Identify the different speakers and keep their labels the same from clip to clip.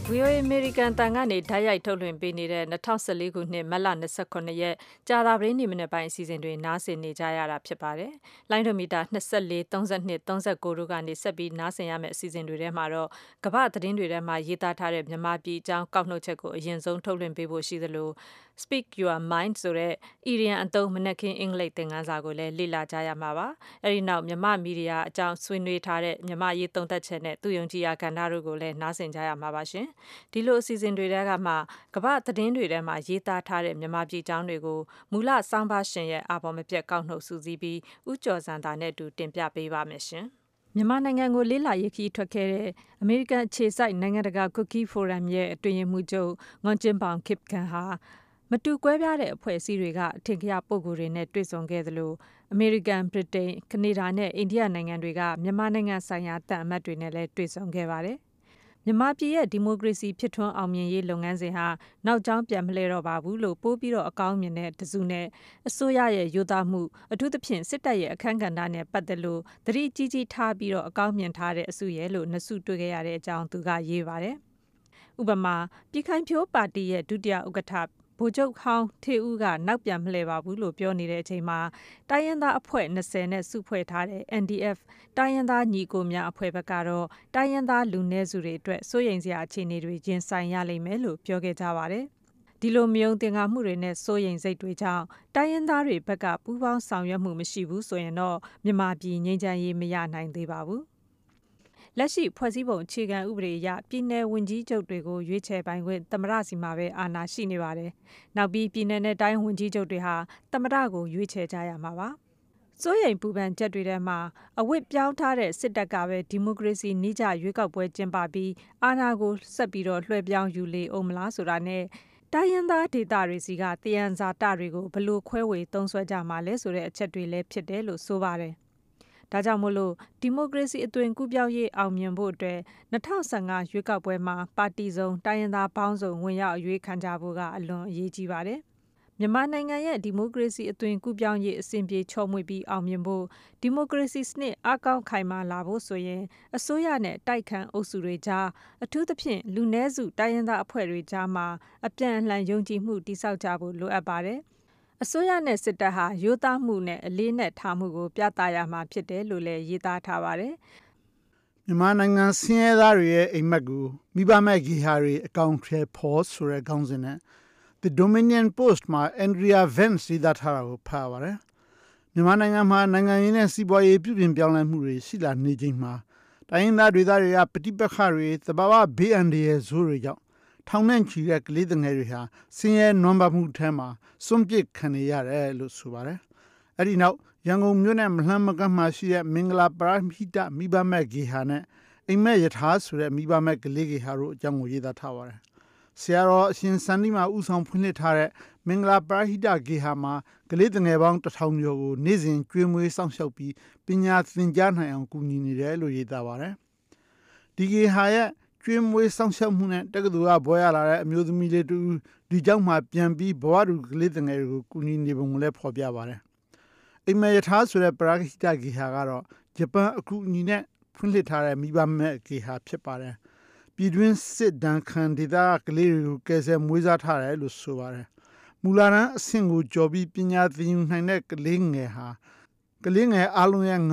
Speaker 1: VOA American တန်ကနေဓာတ်ရိုက်ထုတ်လွှင့်ပေးနေတဲ့2014ခုနှစ်မတ်လ29ရက်ကြာသပတေးနေ့မနေ့ပိုင်းအစီအစဉ်တွေနားဆင်နေကြရတာဖြစ်ပါတယ်။လိုင်းဒိုမီတာ24 32 39တို့ကနေဆက်ပြီးနားဆင်ရမယ့်အစီအစဉ်တွေထဲမှာတော့ကမ္ဘာသတင်းတွေထဲမှာရေးသားထားတဲ့မြန်မာပြည်အကြောင်းကောက်နှုတ်ချက်ကိုအရင်ဆုံးထုတ်လွှင့်ပေးဖို့ရှိသလို Speak Your Mind ဆိုတဲ့ Indian အသုံးမနက်ခင်းအင်္ဂလိပ်သင်ခန်းစာကိုလည်းလေ့လာကြရမှာပါ။အဲဒီနောက်မြန်မာမီဒီယာအကြောင်းဆွေးနွေးထားတဲ့မြန်မာရေးသုံးသပ်ချက်နဲ့သူယုံကြည်ရာကဏ္ဍတို့ကိုလည်းနားဆင်ကြရမှာပါရှင်။ဒီလိုအစီအစဉ်တွေထဲကမှကမ္ဘာသတင်းတွေထဲမှာရေးသားထားတဲ့မြန်မာပြည်အကြောင်းတွေကိုမူလစောင်းပါရှင်ရဲ့အာဘော်မပြတ်ကောက်နှုတ်စုစည်းပြီးဥကျော်စံတာနဲ့အတူတင်ပြပေးပါမယ်ရှင်။မြန်မာနိုင်ငံကိုလေးလာရေးခီးထွက်ခဲ့တဲ့အမေရိကန်အခြေစိုက်နိုင်ငံတကာကုတ်ကီဖိုရမ်ရဲ့အတွင်းရေးမှူးချုပ်ငွန်ကျင်းပေါင်ခိပကန်ဟာမတူကွဲပြားတဲ့အဖွဲ့အစည်းတွေကအထင်ကရပုဂ္ဂိုလ်တွေနဲ့တွေ့ဆုံခဲ့သလိုအမေရိကန်ဗြိတိန်ကနေဒါနဲ့အိန္ဒိယနိုင်ငံတွေကမြန်မာနိုင်ငံဆိုင်ရာတန်အမတ်တွေနဲ့လည်းတွေ့ဆုံခဲ့ပါတယ်။မြန်မာပြည်ရဲ့ဒီမိုကရေစီဖြစ်ထွန်းအောင်မြင်ရေးလုပ်ငန်းစဉ်ဟာနောက်ကျောင်းပြန်မလဲတော့ပါဘူးလို့ပို့ပြီးတော့အကောင်းမြင်တဲ့တစုနဲ့အစိုးရရဲ့ယိုသားမှုအထူးသဖြင့်စစ်တပ်ရဲ့အခမ်းကဏ္ဍနဲ့ပတ်သက်လို့သတိကြီးကြီးထားပြီးတော့အကောင်းမြင်ထားတဲ့အစုရဲ့လို့နှစုတွေ့ခဲ့ရတဲ့အကြောင်းသူကရေးပါတယ်။ဥပမာပြည်ခိုင်ဖြိုးပါတီရဲ့ဒုတိယဥက္ကဋ္ဌဗိုလ်ချုပ်ဟောင်းထေဦးကနောက်ပြန်မလဲပါဘူးလို့ပြောနေတဲ့အချိန်မှာတိုင်းရင်းသားအဖွဲ့20နဲ့စုဖွဲ့ထားတဲ့ NDF တိုင်းရင်းသားညီကိုများအဖွဲ့ဘက်ကတော့တိုင်းရင်းသားလူနည်းစုတွေအတွက်စိုးရိမ်စရာအခြေအနေတွေရင်ဆိုင်ရလိမ့်မယ်လို့ပြောခဲ့ကြပါတယ်။ဒီလိုမျိုးသင်္ကာမှုတွေနဲ့စိုးရိမ်စိတ်တွေကြောင့်တိုင်းရင်းသားတွေဘက်ကပူးပေါင်းဆောင်ရွက်မှုမရှိဘူးဆိုရင်တော့မြန်မာပြည်ငြိမ်းချမ်းရေးမရနိုင်သေးပါဘူး။လက်ရှိဖွဲ့စည်းပုံအခြေခံဥပဒေအရပြည်내ဝန်ကြီးချုပ်တွေကိုရွေးချယ်ပိုင်ခွင့်သမ္မတစီမှာပဲအာဏာရှိနေပါတယ်။နောက်ပြီးပြည်내နဲ့တိုင်းဝန်ကြီးချုပ်တွေဟာသမ္မတကိုရွေးချယ်ကြရမှာပါ။စိုးရိမ်ပူပန်ချက်တွေထဲမှာအဝတ်ပြောင်းထားတဲ့စစ်တပ်ကပဲဒီမိုကရေစီနှိကျရွေးကောက်ပွဲကျင်းပပြီးအာဏာကိုဆက်ပြီးတော့လွှဲပြောင်းယူလေအောင်မလားဆိုတာနဲ့တိုင်းရင်းသားဒေသတွေစီကတယံဇာတတွေကိုဘလို့ခွဲဝေသုံးစွဲကြမှာလဲဆိုတဲ့အချက်တွေလည်းဖြစ်တယ်လို့ဆိုပါတယ်။ဒါကြောင့်မို့လို့ဒီမိုကရေစီအသွင်ကူးပြောင်းရေးအောင်မြင်ဖို့အတွက်2015ရွေးကောက်ပွဲမှာပါတီစုံတိုင်းရင်းသားပေါင်းစုံဝင်ရောက်အရွေးခံကြဖို့ကအလွန်အရေးကြီးပါတယ်။မြန်မာနိုင်ငံရဲ့ဒီမိုကရေစီအသွင်ကူးပြောင်းရေးအစဉ်ပြေချော့မွေ့ပြီးအောင်မြင်ဖို့ဒီမိုကရေစီစနစ်အကောင့်ခိုင်မာလာဖို့ဆိုရင်အစိုးရနဲ့တိုက်ခံအုပ်စုတွေကြားအထူးသဖြင့်လူနည်းစုတိုင်းရင်းသားအဖွဲ့တွေကြားမှာအပြန်အလှန်ယုံကြည်မှုတည်ဆောက်ကြဖို့လိုအပ်ပါတယ်။အစိုးရနဲ့စစ်တပ်ဟာရိုးသားမှုနဲ့အလေးနဲ့ထားမှုကိုပြသရမှာဖြစ်တယ်လို့လည်းရေးသားထားပါတယ်
Speaker 2: ။မြန်မာနိုင်ငံဆင်းရဲသားတွေရဲ့အိမ်မက်ကိုမိဘမဲ့ဂေဟာတွေအကောင့်ထဲပေါ်ဆိုတဲ့ခေါင်းစဉ်နဲ့ The Dominion Post မှာ Andrea Vance ရေးသားထားတာကိုဖတ်ရပါတယ်။မြန်မာနိုင်ငံမှာနိုင်ငံရေးနဲ့စီးပွားရေးပြုပြင်ပြောင်းလဲမှုတွေရှိလာနေချိန်မှာတိုင်းရင်းသားဒေသတွေကပဋိပက္ခတွေသဘာဝဘေးအန္တရာယ်ဆိုးတွေကြောင့်ထောင်နဲ့ချီတဲ့ကလေးငယ်တွေဟာဆင်းရဲနွမ်းပါမှုထဲမှာစွန့်ပစ်ခံနေရတယ်လို့ဆိုပါတယ်။အဲဒီနောက်ရန်ကုန်မြို့နဲ့မလှမ်းမကမ်းမှာရှိတဲ့မင်္ဂလာပရဟိတမိဘမဲ့ဂေဟာနဲ့အိမ်မက်ယထာဆိုတဲ့မိဘမဲ့ကလေးဂေဟာတို့အကြောင်းကိုရေးသားထားပါတယ်။ဆရာတော်အရှင်စန္ဒီမှာဥဆောင်ဖွင့်လှစ်ထားတဲ့မင်္ဂလာပရဟိတဂေဟာမှာကလေးငယ်ပေါင်း1000ကျော်ကိုနေ့စဉ်ကျွေးမွေးစောင့်ရှောက်ပြီးပညာသင်ကြားနိုင်အောင်ကူညီနေတယ်လို့ရေးသားပါတယ်။ဒီဂေဟာရဲ့ကျွေးမွေးစောင့်ရှောက်မှုနဲ့တက္ကသိုလ်ကဘွဲရလာတဲ့အမျိုးသမီးလေးတူဒီကျောင်းမှာပြန်ပြီးဘဝတူကလေးငယ်တွေကိုကူညီနေပုံကိုလည်းဖော်ပြပါတယ်။အိမ်မက်ယထာဆိုတဲ့ပရဟိတဂေဟာကတော့ဂျပန်အကူအညီနဲ့ဖွင့်လှစ်ထားတဲ့မိဘမဲ့ဂေဟာဖြစ်ပါတယ်။ပြည်တွင်းစစ်ဒဏ်ခံဒေသကလေးတွေကိုကယ်ဆယ်မွေးစားထားတယ်လို့ဆိုပါတယ်။မူလာတန်းအဆင့်ကိုကျော်ပြီးပညာသင်ယူနိုင်တဲ့ကလေးငယ်ဟာကလေးငယ်အလုံးရဲ့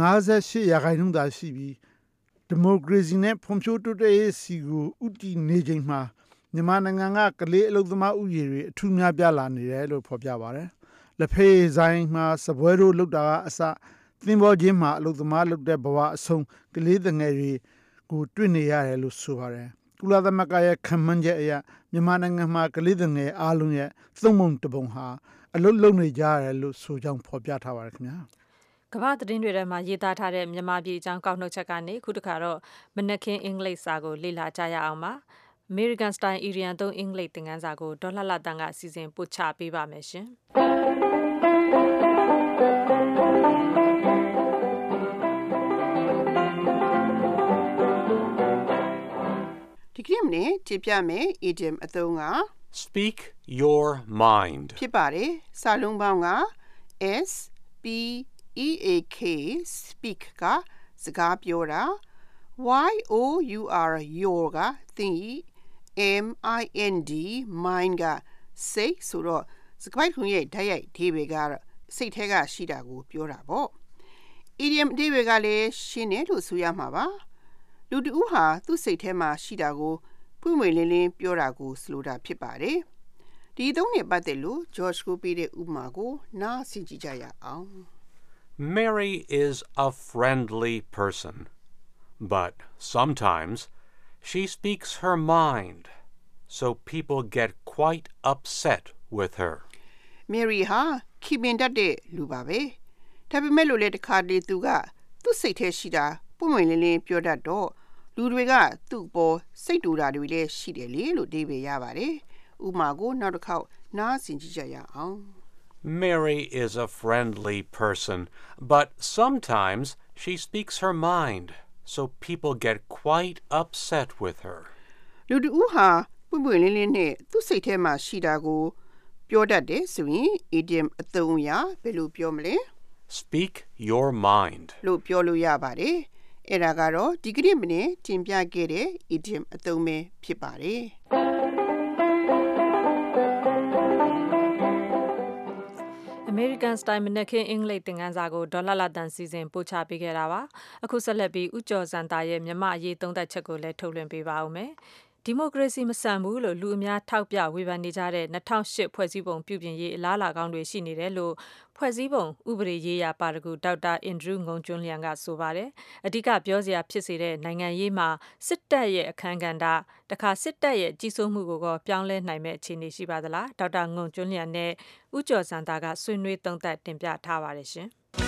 Speaker 2: 58%သာရှိပြီးဒီမိုကရေစီနဲ့ဖွံ့ဖြိုးတိုးတက်ရေးစီကိုဥတည်နေချိန်မှာမြန်မာနိုင်ငံကကလေးအလုပ်သမားဥယျာဉ်တွေအထူးများပြားလာနေတယ်လို့ဖော်ပြပါတယ်။လက်ဖေးဆိုင်မှာစပွဲတို့လုပ်တာကအစသင်္ဘောချင်းမှာအလုပ်သမားလုပ်တဲ့ဘဝအဆုံးကလေးငယ်တွေကိုတွေ့နေရတယ်လို့ဆိုပါတယ်။ကုလသမဂ္ဂရဲ့ခံမှန်းချက်အရမြန်မာနိုင်ငံမှာကလေးငယ်အားလုံးရဲ့သုံးပုံတစ်ပုံဟာအလုပ်လုပ်နေကြရတယ်လို့ဆိုကြောင်းဖော်ပြထားပါတယ်ခင်ဗျာ။
Speaker 1: ကမ္ဘာသတင်းတွေထဲမှာရေးသားထားတဲ့မြန်မာပြည်အကြောင်းကောက်နှုတ်ချက်ကနေခုတခါတော့မနက်ခင်းအင်္ဂလိပ်စာကိုလေ့လာကြရအောင်ပါ။ American Style Indian သုံးအင်္ဂလိပ်သင်ခန်းစာကိုဒေါ်လှလှတန်းကအစီအစဉ်ပို့ချပေးပါမယ်ရှင်
Speaker 3: ။ဒီကနေ့နဲ့ကြည့်ပြမယ် idiom အသုံးက
Speaker 4: Speak your mind
Speaker 3: ဖြစ်ပါတယ်။စာလုံးပေါင်းက S P EAK speak ကစကားပြောတာ YOUR your ကသင်၏ mind mind ကစိတ်ဆိုတော့စကားခုံရဲ့ဓာတ်ရိုက်အဓိပ္ပာယ်ကတော့စိတ်ထဲကရှိတာကိုပြောတာပေါ့ idiom အဓိပ္ပာယ်ကလည်းရှင်းတယ်လို့ဆိုရမှာပါလူတဦးဟာသူ့စိတ်ထဲမှာရှိတာကိုပွင့်ပွင့်လင်းလင်းပြောတာကိုဆိုလိုတာဖြစ်ပါတယ်ဒီသုံးနဲ့ပတ်သက်လို့ George ကိုပေးတဲ့ဥပမာကိုနားဆင်ကြည့်ကြရအောင်
Speaker 4: Mary is a friendly person, but sometimes she speaks her mind, so people get quite upset with her.
Speaker 3: Mary ဟာခိပင်တတ်တဲ့လူပါပဲဒါပေမဲ့လို့လေတခါတလေသူကသူ့စိတ်ထဲရှိတာပွင့်ပွင့်လင်းလင်းပြောတတ်တော့လူတွေကသူ့ပေါ်စိတ်တူတာတွေလည်းရှိတယ်လေလို့အဓိပ္ပာယ်ရပါတယ်ဥပမာကိုနောက်တစ်ခေါက်နားဆင်ကြည့်ကြရအောင်
Speaker 4: Mary is a friendly person, but sometimes she speaks her mind, so people get quite upset with her.
Speaker 3: လူတဦးဟာပွင့်ပွင့်လင်းလင်းနဲ့သူ့စိတ်ထဲမှာရှိတာကိုပြောတတ်တယ်ဆိုရင် idiom အသုံးအရာဘယ်လိုပြောမလဲ
Speaker 4: Speak your mind.
Speaker 3: လို့ပြောလို့ရပါတယ်အဲ့ဒါကတော့ဒီကနေ့မနေ့တင်ပြခဲ့တဲ့ idiom အသုံးပဲဖြစ်ပါတယ်
Speaker 1: American Style မနက်ခင်းအင်္ဂလိပ်သင်ခန်းစာကိုဒေါ်လာလာတန်စီစဉ်ပို့ချပေးခဲ့တာပါအခုဆက်လက်ပြီးဦးကျော်စံတာရဲ့မြမအရေးသုံးသက်ချက်ကိုလည်းထုတ်လွှင့်ပေးပါဦးမယ်ဒီမိုကရေစီမဆန်ဘူးလို့လူအများထောက်ပြဝေဖန်နေကြတဲ့2008ဖွဲ့စည်းပုံပြုပြင်ရေးအလားအလာကောင်းတွေရှိနေတယ်လို့ဖွဲ့စည်းပုံဥပဒေရေးရာပါရဂူဒေါက်တာအင်ဒရူးငုံကျွန်းလျံကဆိုပါတယ်အဓိကပြောစရာဖြစ်စေတဲ့နိုင်ငံရေးမှာစစ်တပ်ရဲ့အခမ်းကဏ္ဍတခါစစ်တပ်ရဲ့ကြီးစိုးမှုကိုပြောင်းလဲနိုင်မဲ့အခြေအနေရှိပါသလားဒေါက်တာငုံကျွန်းလျံနဲ့ဦးကျော်စံတာကဆွေးနွေးသုံးသပ်တင်ပြထားပါတယ်ရှင်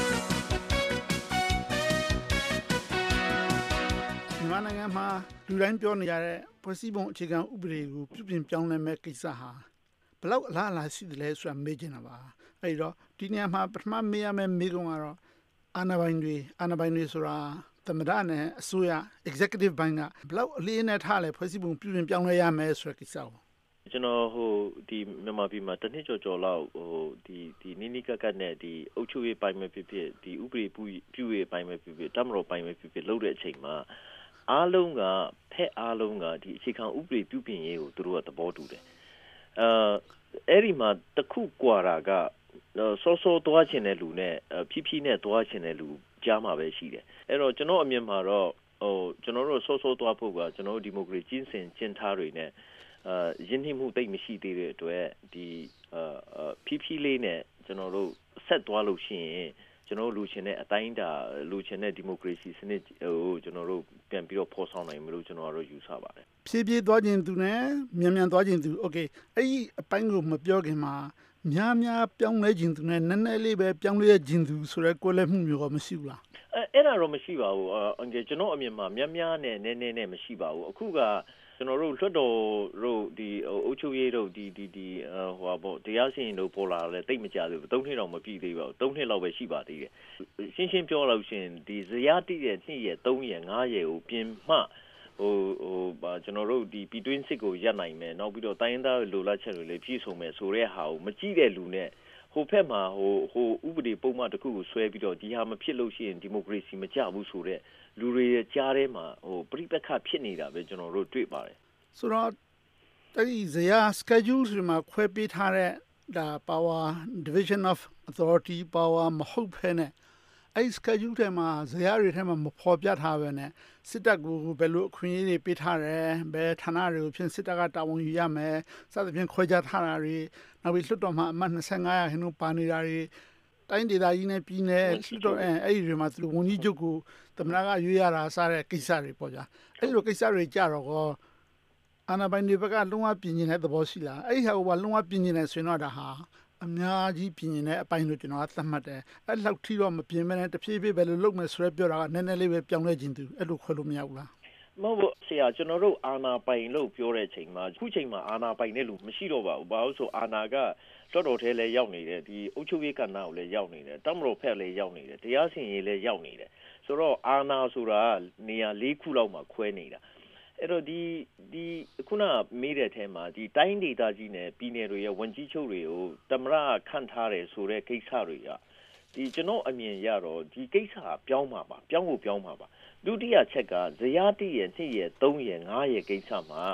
Speaker 2: မြန်မာနိုင်ငံမှာလူတိုင်းပြောနေကြတဲ့ဖွဲ့စည်းပုံအခြေခံဥပဒေကိုပြုပြင်ပြောင်းလဲမဲ့ကိစ္စဟာဘလောက်အလားအလာရှိတယ်လဲဆိုတာမေးချင်တာပါအဲဒီတော့ဒီနေရာမှာပထမမေးရမယ့်မေးခွန်းကတော့အာဏာပိုင်တွေဆိုတာသမ္မတနဲ့အစိုးရ executive ဘိုင်းကဘလောက်အလေးနဲ့ထားလဲဖွဲ့စည်းပုံပြုပြင်ပြောင်းလဲရမယ်ဆိုတဲ့ကိစ္စကို
Speaker 5: ကျွန်တော်ဒီမြန်မာပြည်မှာတစ်နှစ်ကျော်လောက်ဒီနိနိကကတ်နဲ့ဒီအုပ်ချုပ်ရေးပိုင်းပဲဖြစ်ဖြစ်ဒီဥပဒေပြုရေးပိုင်းပဲဖြစ်ဖြစ်တမတော်ပိုင်းပဲဖြစ်ဖြစ်လုပ်တဲ့အချိန်မှာအားလုံးကဖက်အားလုံးကဒီအခြေခံဥပဒေပြုပြင်ရေးကိုသူတို့ကသဘောတူတယ်အဲ့ဒီမှာတခုကွာတာကစောသွားချင်တဲ့လူနဲ့ဖြည်းနဲ့သွားချင်တဲ့လူကြားမှာပဲရှိတယ်အဲ့တော့ကျွန်တော်အမြင်မှာတော့ကျွန်တော်တို့စောသွားဖို့ကကျွန်တော်တို့ဒီမိုကရေစီကျင့်ထားတွေနဲ့ရင်းနှီးမှုတိတ်မရှိသေးတဲ့အတွက်ဒီဖြည်းလေးနဲ့ကျွန်တော်တို့ဆက်သွားလို့ရှိရင်ကျွန်တော်လူချင်းတဲ့အတိုင်းတာလူချင်းတဲ့ဒီမိုကရေစီစနစ်ကိုကျွန်တော်တို့ပြန်ပြီးတော့ဖော်ဆောင်နိုင်မလို့ကျွန်တော်တို့ယူဆပါတယ်
Speaker 2: ဖြည်းဖြည်းသွားခြင်းသူနဲ့မြန်သွားခြင်းသူโอเคအဲ့ဒီအပိုင်းကိုမပြောခင်မှာများပြောင်းလဲခြင်းသူနဲ့နည်းနည်းလေးပဲပြောင်းလဲခြင်းသူဆိုတဲ့ကွဲလွဲမှုမျိုးကမရှိဘူးလား
Speaker 5: အဲ့ဒါတော့မရှိပါဘူးကျွန်တော်အမြင်မှာများနဲ့နည်းနည်းနဲ့မရှိပါဘူးအခုကကျွန်တော်တို့လွှတ်တော်တို့ဒီအုပ်ချုပ်ရေးတို့ဒီပေါ့တရားစီရင်တို့ပေါ်လာတယ်တိတ်မကြသေးဘူး3နှစ်တော့မပြည့်သေးပါဘူး3နှစ်လောက်ပဲရှိပါသေးတယ်ရှင်းပြောလို့ရှင်ဒီဇယားတိရဲ့2ရဲ့3ရဲ့5ရဲ့ကိုပြင်မှကျွန်တော်တို့ဒီပြည်တွင်းစစ်ကိုရပ်နိုင်မယ်နောက်ပြီးတော့တိုင်းသားလိုလားချက်တွေလည်းပြည့်စုံမယ်ဆိုတဲ့ဟာကိုမကြည့်တဲ့လူနဲ့ဟိုဖက်မှာဟိုဥပဒေပုံမှန်တစ်ခုကိုဆွဲပြီးတော့ဒီဟာမဖြစ်လို့ရှိရင်ဒီမိုကရေစီမကြဘူးဆိုတဲ့လူတွေကြားထဲမှာပြိပက္ခဖြစ်နေတာပဲကျွန်တော်တို့တွေ့ပါတယ်
Speaker 2: ဆိုတော့ဒီဇယား schedule တွေမှာခွဲပေးထားတဲ့ဒါ power division of authority power မဟုတ်ဘဲနဲ့အဲ့ schedule ထဲမှာဇယားတွေထဲမှာမဖော်ပြထားပဲနဲ့စစ်တပ်ကိုဘယ်လိုအခွင့်အရေးတွေပေးထားတယ်ဘယ်ဌာနတွေကိုဖြင့်စစ်တပ်ကတာဝန်ယူရမယ်စသဖြင့်ခွဲခြားထားတာတွေနောက်ပြီးလွှတ်တော်မှာအမှတ်25ရာခိုင်နှုန်းပါနေတာတွေတိုင်းဒေသကြီးနဲ့ပြည်နယ်လွှတ်တော်အဲ့ဒီတွေမှာသူဝန်ကြီးချုပ်ကိုသမ္မတကရွေးရတာစတဲ့ကိစ္စတွေပေါ့ဗျာအဲ့လိုကိစ္စတွေကြတော့အာဏာပိုင်တွေဘက်ကလုံးဝပြင်နေတဲ့သဘောရှိလားအဲ့ဒီဟာကလုံးဝပြင်နေတယ်ဆိုရင်တော့ဒါဟာအများကြီးပြင်နေတဲ့အပိုင်းလို့ကျွန်တော်ကသတ်မှတ်တယ်အဲ့လောက်ထိတော့မပြင်မနဲ့တဖြည်းဖြည်းပဲလို့လုပ်မယ်ဆိုရဲပြောတာကနည်းနည်းလေးပဲပြောင်းလဲခြင်းသူအဲ့လိုခွဲလို့မရဘူးလား
Speaker 5: မဟုတ်ဘူးဆရာကျွန်တော်တို့အာဏာပိုင်လို့ပြောတဲ့အချိန်မှာခုချိန်မှာအာဏာပိုင်တဲ့လူမရှိတော့ပါဘူးဘာလို့ဆိုအာဏာကတော်တော်ထဲလဲရောက်နေတယ်ဒီအုပ်ချုပ်ရေးကဏ္ဍကိုလည်းရောက်နေတယ်တမတော်ဖက်လည်းရောက်နေတယ်တရားစီရင်ရေးလည်းရောက်နေတယ်ဆိုတော့အာဏာဆိုတာနေရာ၄ခုလောက်မှာခွဲနေတာအဲ့တော့ဒီခုနမေးတဲ့အထဲမှာဒီတိုင်းဒေသကြီးနဲ့ပြည်နယ်တွေရဲ့ဝန်ကြီးချုပ်တွေကိုတမရခန့်ထားတယ်ဆိုတဲ့ကိစ္စတွေကဒီကျွန်တော်အမြင်ရတော့ဒီကိစ္စပြောင်းမှာပါပြောင်းမှာပါဒုတိယချက်ကဇယား1ရဲ့2ရဲ့3ရဲ့5ရဲ့ကိစ္စမှာ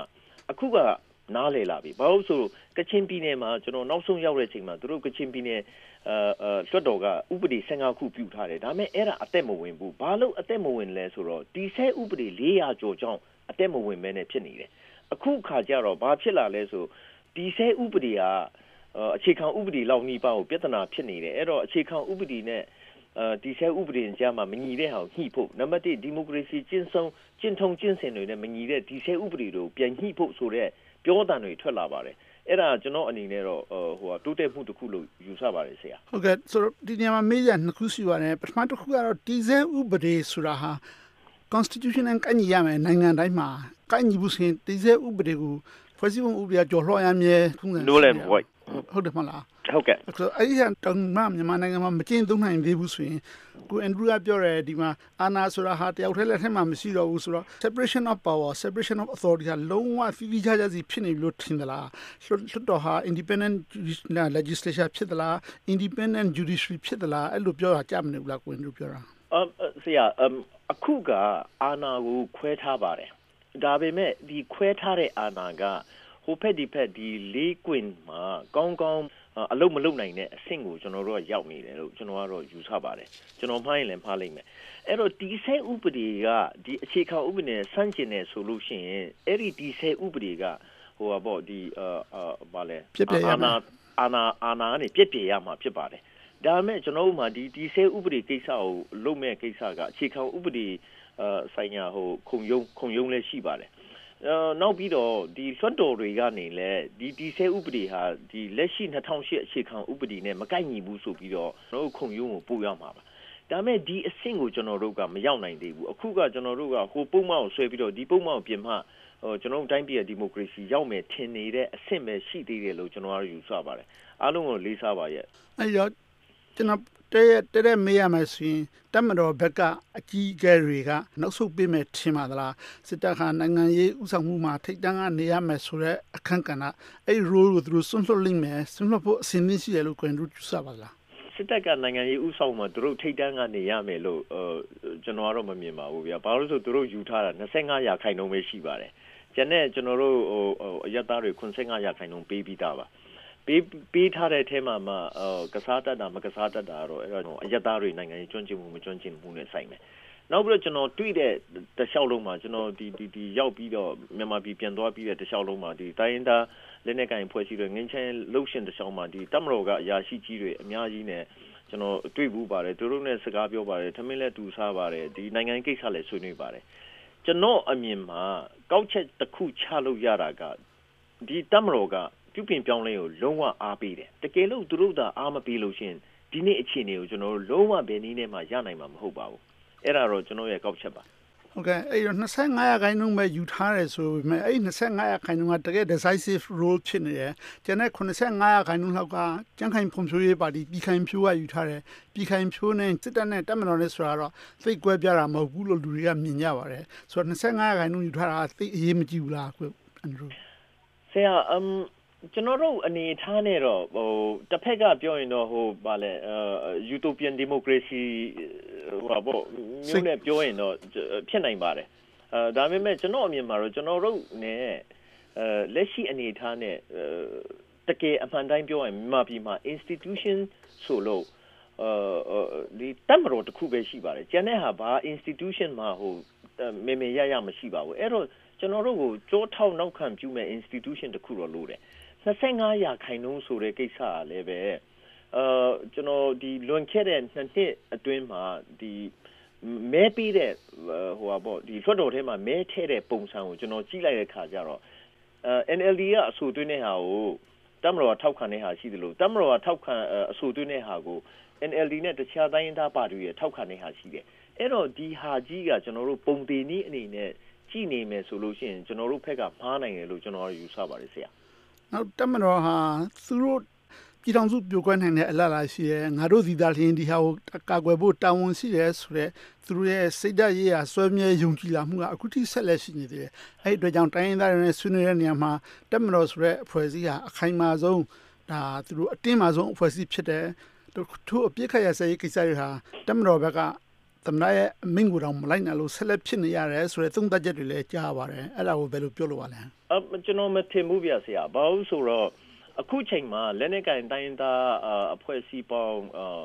Speaker 5: အခုကနားလေလာပြီဘာလို့ဆိုကချင်ပြည်နယ်မှာကျွန်တော်နောက်ဆုံးရောက်တဲ့အချိန်မှာသူတို့ကချင်ပြည်နယ်လွှတ်တော်ကဥပဒေ15ခုပြုထားတယ်ဒါပေမဲ့အဲ့ဒါအသက်မဝင်ဘူးဘာလို့အသက်မဝင်လဲဆိုတော့ဒီဆဲဥပဒေ400ကျော်ကြောင်းအသက်မဝင်မဲနဲ့ဖြစ်နေတယ်အခုခါကျတော့ဘာဖြစ်လာလဲဆိုဒီဆဲဥပဒေကအခြေခံဥပဒေလောက်နှီးပါကိုပြဿနာဖြစ်နေတယ်အဲ့တော့အခြေခံဥပဒေနဲ့ဒီဆဲဥပဒေကြားမှာမညီတဲ့ဟာကိုညှိဖို့နံပါတ်1ဒီမိုကရေစီကျင့်ထုံကျင့်စဉ်တွေနဲ့မညီတဲ့ဒီဆဲဥပဒေတွေကိုပြန်ညှိဖို့ဆိုတဲ့ပြောတန်တွေထွက်လာပါတယ်အဲ့ဒါကျွန်တော်အနေနဲ့တော့တိုးတက်မှုတစ်ခုလို့ယူဆပါတယ်ဆရာ
Speaker 2: ဟုတ်ကဲ့ဆိုတော့ဒီနေရာမှာမေးရနှစ်ခုရှိပါတယ်ပထမတစ်ခုကတော့ဒီဆဲဥပဒေဆိုတာဟာ constitution နဲ့ကိုက်ညီရမယ်နိုင်ငံတိုင်းမှာကိုက်ညီဘူးဆိုရင်ဒီဆဲဥပဒေကိုဖွဲ့စည်းပုံဥပဒေကျော်လွှားရမြဲထုံးစံ
Speaker 5: null and void
Speaker 2: ဟုတ်တယ်မလား
Speaker 5: ဟုတ်ကဲ့
Speaker 2: အဲ့ဒီဟာတောင်မှမြန်မာနိုင်ငံမှာမကျင့်သုံးနိုင်သေးဘူးဆိုရင်ကိုအန်ဒရူးကပြောတယ်ဒီမှာအာဏာဆိုတာဟာတယောက်တည်းလက်ထက်မှာမရှိတော့ဘူးဆိုတော့ separation of power separation of authority ဟာလုံးဝဖိဖိချာချာစီဖြစ်နေလို့ထင်သလားလွှတ်တော်ဟာ independent legislature ဖြစ်သလား independent judiciary ဖြစ်သလားအဲ့လိုပြောတာကြားမနေဘူးလားကိုအန်ဒရူးပြောတာ
Speaker 5: ဆရာအခုကအာဏာကိုခွဲထားပါတယ်ဒါပေမဲ့ဒီခွဲထားတဲ့အာဏာကဟိုဖက်ဒီဖက်ဒီလေးကွင်မှာကောင်းကောင်းအလုံးမလုံးနိုင်တဲ့အဆင့်ကိုကျွန်တော်တို့ရောက်နေတယ်လို့ကျွန်တော်ကတော့ယူဆပါတယ်ကျွန်တော်မှားရင်လည်းမှားလိမ့်မယ်အဲ့တော့ဒီဆဲဥပဒေကဒီအခြေခံဥပဒေနဲ့ဆန့်ကျင်တယ်ဆိုလို့ရှိရင်အဲ့ဒီဆဲဥပဒေကဟိုပါပေါ့ဒီဘာလဲအာဏာကနေပြည့်ပြည့်ရမှာဖြစ်ပါတယ်ဒါပေမဲ့ကျွန်တော်တို့မှာဒီဆဲဥပဒေကိစ္စကိုလုပ်မဲ့ကိစ္စကအခြေခံဥပဒေဆိုင်ရာခုံရုံးလည်းရှိပါတယ်နောက်ပြီးတော့ဒီလွှတ်တော်တွေကနေလည်းဒီဆဲဥပဒေဟာဒီလက်ရှိ2008အခြေခံဥပဒေနဲ့မကိုက်ညီဘူးဆိုပြီးတော့ကျွန်တော်တို့ခုံရုံးကိုပို့ရမှာပါဒါပေမဲ့ဒီအဆင့်ကိုကျွန်တော်တို့ကမရောက်နိုင်သေးဘူးအခုကကျွန်တော်တို့ကဟိုပုံမှန်ကိုဆွဲပြီးတော့ဒီပုံမှန်ကိုပြင်မှကျွန်တော်တို့တိုင်းပြည်ရဲ့ဒီမိုကရေစီရောက်မယ်ထင်နေတဲ့အဆင့်ပဲရှိသေးတယ်လို့ကျွန်တော်တို့ယူဆပါတယ်အားလုံးကိုလေးစားပါရဲ့
Speaker 2: အဲ့တော့ကျွန်တော်တဲ့မေးရမယ်ဆိုရင်တမတော်ဘက်ကအကြီးအကဲတွေကနောက်ဆုတ်ပေးမယ်ထင်ပါသလားစစ်တပ်ကနိုင်ငံရေးဥဆောင်မှုမှာထိပ်တန်းကနေရမယ်ဆိုတဲ့အခန်းကဏ္ဍအဲ့ role ကိုသူတို့ဆွန့်လွတ်လိမ့်မယ်ဆွန့်လွတ်ဖို့အစဉ်သင့်ရှိတယ်လို့ကိုယ်တို့ယူဆပါလား
Speaker 5: စစ်တပ်ကနိုင်ငံရေးဥဆောင်မှာသူတို့ထိပ်တန်းကနေရမယ်လို့ကျွန်တော်ကတော့မမြင်ပါဘူးဗျာဘာလို့ဆိုသူတို့ယူထားတာ25%ပဲရှိပါတယ်ကျန်တဲ့ကျွန်တော်တို့အရက်သားတွေ85%ပေးပြီးသားပါပေးထားတဲ့အထဲမှာကစားတတ်တာမကစားတတ်တာတော့အဲ့တော့အရက်သားတွေနိုင်ငံရေးကျွမ်းကျင်မှုမကျွမ်းကျင်မှုနဲ့ဆိုင်မယ်နောက်ပြီးတော့ကျွန်တော်တွေ့တဲ့တခြားလုံးမှာကျွန်တော်ဒီရောက်ပြီးတော့မြန်မာပြည်ပြန်သွားပြီးတဲ့တခြားလုံးမှာဒီတိုင်းရင်းသားလက်နက်ကိုင်ဖွဲ့စည်းတဲ့ငင်းချမ်းလှုပ်ရှင်တခြားမှာဒီတမတော်ကအရာရှိကြီးတွေအများကြီးနဲ့ကျွန်တော်တွေ့ဘူးပါတယ်သူတို့နဲ့စကားပြောပါတယ်ထမင်းလည်းတူစားပါတယ်ဒီနိုင်ငံကိစ္စလည်းဆွေးနွေးပါတယ်ကျွန်တော်အမြင်မှာကောက်ချက်တစ်ခုချလို့ရတာကဒီတမတော်ကပြုပြင်ပြောင်းလဲကိုလုံးဝအားပေးတယ်တကယ်လို့သူတို့သာအားမပေးလို့ရှင်ဒီနေ့အခြေအနေကိုကျွန်တော်တို့လုံးဝဘယ်နည်းနဲ့မှရနိုင်မှာမဟုတ်ပါဘူးအဲ့ဒါတော့ကျွန်တော်ရဲ့ကောက်ချက်ပါ
Speaker 2: ဟုတ်ကဲ့အဲ့တော့25%ပဲယူထားတယ်ဆိုပေမဲ့အဲ့25%ကတကယ် decisive role ဖြစ်နေတယ်ကျန်တဲ့85%လောက်ကကြံ့ခိုင်ဖွံ့ဖြိုးရေးပါတီပြည်ခိုင်ဖြိုးကယူထားတယ်ပြည်ခိုင်ဖြိုးနဲ့စစ်တပ်နဲ့တပ်မတော်နဲ့ဆိုတာတော့သိကွဲပြားတာမဟုတ်ဘူးလို့လူတွေကမြင်ကြပါတယ်ဆိုတော့25%ယူထားတာသိအရေးမကြီးဘူးလားကိုအန်ဒရူး
Speaker 5: ဆရာကျွန်တော်တို့အနေထားနဲ့တော့တစ်ဖက်ကပြောရင်တော့ဗာလဲutopian democracy ပေါ့မျိုးနဲ့ပြောရင်တော့ဖြစ်နိုင်ပါတယ်ဒါပေမဲ့ကျွန်တော်အမြင်မှာတော့ကျွန်တော်တို့နဲ့လက်ရှိအနေထားနဲ့တကယ်အမှန်တိုင်းပြောရင်မြန်မာပြည်မှာ institution ဆိုလို့ဒီတမတော်တစ်ခုပဲရှိပါတယ်ကျန်တဲ့ဟာဘာ institution မှာမေရမရှိပါဘူးအဲ့တော့ကျွန်တော်တို့ကိုကြောထောက်နောက်ခံပြုမဲ့ institution တစ်ခုတော့လိုတယ်25%ဆိုတဲ့ကိစ္စကလည်းပဲကျွန်တော်ဒီလွန်ခဲ့တဲ့2နှစ်အတွင်းမှာဒီမဲပေးတဲ့ပေါ့ဒီလွှတ်တော်ထဲမှာမဲထည့်တဲ့ပုံစံကိုကျွန်တော်ကြည့်လိုက်တဲ့ခါကျတော့NLD ကအဆိုသွင်းတဲ့ဟာကိုတမတော်ကထောက်ခံတဲ့ဟာရှိတယ်လို့တမတော်ကထောက်ခံအဆိုသွင်းတဲ့ဟာကို NLD နဲ့တခြားတိုင်းသားပါတီတွေထောက်ခံတဲ့ဟာရှိတယ်အဲ့တော့ဒီဟာကြီးကကျွန်တော်တို့ပုံသေးနည်းအနေနဲ့ကြည့်နေမယ်ဆိုလို့ရှိရင်ကျွန်တော်တို့ဘက်ကမှားနိုင်တယ်လို့ကျွန်တော်ယူဆပါတယ်ဆရာ
Speaker 2: နောက်တမတော်ဟာသူတို့ပြည်ထောင်စုပြိုကွဲနိုင်တဲ့အလားအလာရှိတယ်ငါတို့ဒီသားလျင်ဒီဟာကိုကာကွယ်ဖို့တာဝန်ရှိတယ်ဆိုတော့သူတို့ရဲ့စိတ်ဓာတ်ရေးရာဆွဲမြဲယုံကြည်လာမှုကအခုထိဆက်လက်ရှိနေသေးတယ်အဲ့ဒီအတွက်ကြောင့်တိုင်းရင်းသားတွေနဲ့ဆွေးနွေးတဲ့နေရာမှာတမတော်ဆိုတဲ့အဖွဲ့အစည်းဟာအခိုင်အမာဆုံးဒါသူတို့အတင်းမာဆုံးအဖွဲ့အစည်းဖြစ်တယ်ထို့အပြစ်ခတ်ရစရေးကိစ္စတွေဟာတမတော်ဘက်ကသမ္မတရဲ့အမိန့်ကိုတောင်မလိုက်နိုင်လို့ဆက်လက်ဖြစ်နေရတယ်ဆိုတဲ့သုံးသပ်ချက်တွေလည်းကြားပါတယ်အဲ့ဒါကိုဘယ်လိုပြောလို့ပါလဲ
Speaker 5: ကျွန်တော်မထင်ဘူးဗျာဆရာဘာလို့ဆိုတော့အခုချိန်မှာလက်နက်ကင်တိုင်းသားအဖွဲ့အစည်းပေါင်း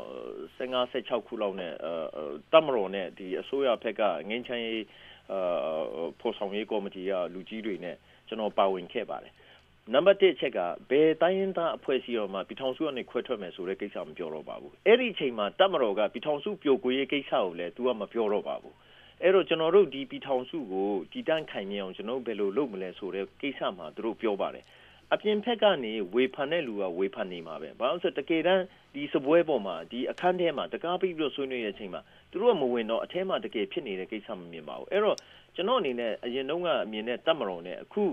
Speaker 5: 15-16ခုလောက်နဲ့တပ်မတော်နဲ့ဒီအစိုးရဘက်ကငင်းချမ်းရေးဖော်ဆောင်ရေးကော်မတီကလူကြီးတွေနဲ့ကျွန်တော်ပါဝင်ခဲ့ပါတယ်နံပါတ်1ချက်ကဘယ်တိုင်းသားအဖွဲ့အစည်းရောမှပြည်ထောင်စုကနေခွဲထွက်မယ်ဆိုတဲ့ကိစ္စမပြောတော့ပါဘူးအဲ့ဒီအချိန်မှာတပ်မတော်ကပြည်ထောင်စုပြိုကွဲရေးကိစ္စကိုလည်းသူကမပြောတော့ပါဘူးအဲ့တော့ကျွန်တော်တို့ဒီပြည်ထောင်စုကိုတည်တံ့ခိုင်မြဲအောင်ကျွန်တော်ဘယ်လိုလုပ်မလဲဆိုတဲ့ကိစ္စမှာသူတို့ပြောပါတယ်အပြင်ဘက်ကနေဝေဖန်တဲ့လူကဝေဖန်နေမှာပဲဘာလို့ဆိုတကယ်တမ်းဒီစပွဲပေါ်မှာဒီအခန်းထဲမှာတကားပြီးဆွေးနွေးတဲ့အချိန်မှာသူတို့ကမဝင်တော့အထဲမှာတကယ်ဖြစ်နေတဲ့ကိစ္စမမြင်ပါဘူးအဲ့တော့ကျွန်တော်အနေနဲ့အရင်တုန်းကအမြင်နဲ့တပ်မတော်နဲ့အခု